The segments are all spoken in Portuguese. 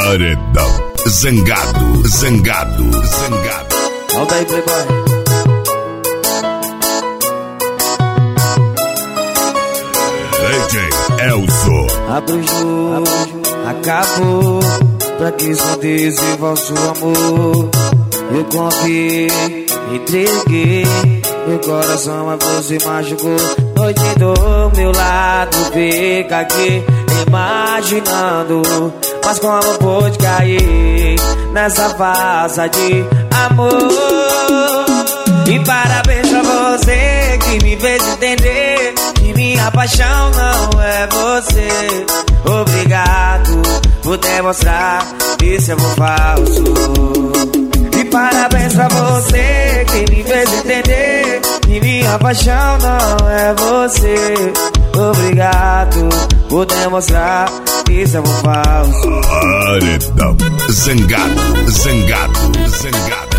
Paredão. Zangado, zangado, zangado. Volta aí, Playboy. DJ Elzo. Abre o jogo, acabou. Pra que esconder esse falso amor? Eu confiei, entreguei meu coração, mas você machucou. Noite do meu lado, fica aqui imaginando. Mas como pôde cair nessa farsa de amor? E parabéns pra você que me fez entender que minha paixão não é você. Obrigado por demonstrar que esse amor falso. E parabéns pra você que me fez entender que minha paixão não é você. Obrigado por demonstrar que esse amor falso. Paredão. Zangado, zangado, zangado.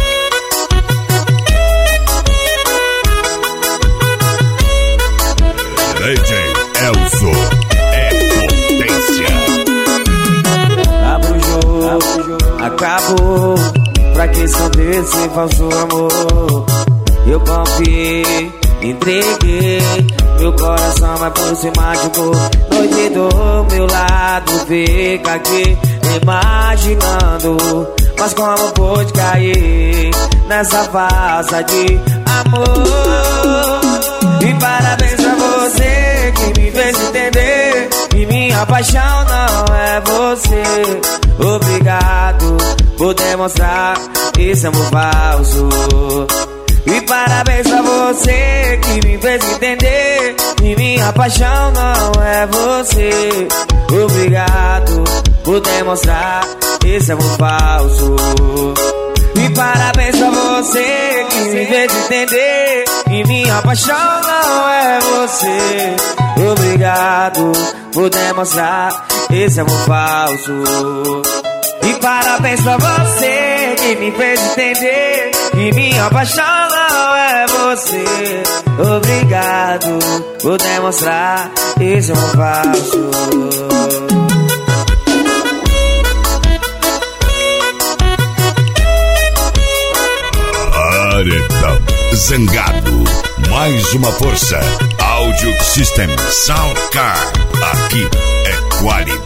DJ Elzo é potência. Abre o jogo, acabou. Pra que esconder esse falso amor? Eu confiei, entreguei meu coração, mas você machucou. Noite do meu lado, fica aqui imaginando. Mas como pôde cair nessa farsa de amor? E parabéns pra você que me fez entender que minha paixão não é você. Obrigado por demonstrar esse amor falso. E parabéns pra você que me fez entender que minha paixão não é você. Obrigado por demonstrar esse amor falso. E parabéns pra você que me fez entender que minha paixão não é você. Obrigado por demonstrar esse amor falso. E parabéns pra você que me fez entender que minha paixão não é você. Obrigado por demonstrar esse amor falso. Paredão. Zangado. Mais uma força. Audio System Soundcar. Aqui é qualidade.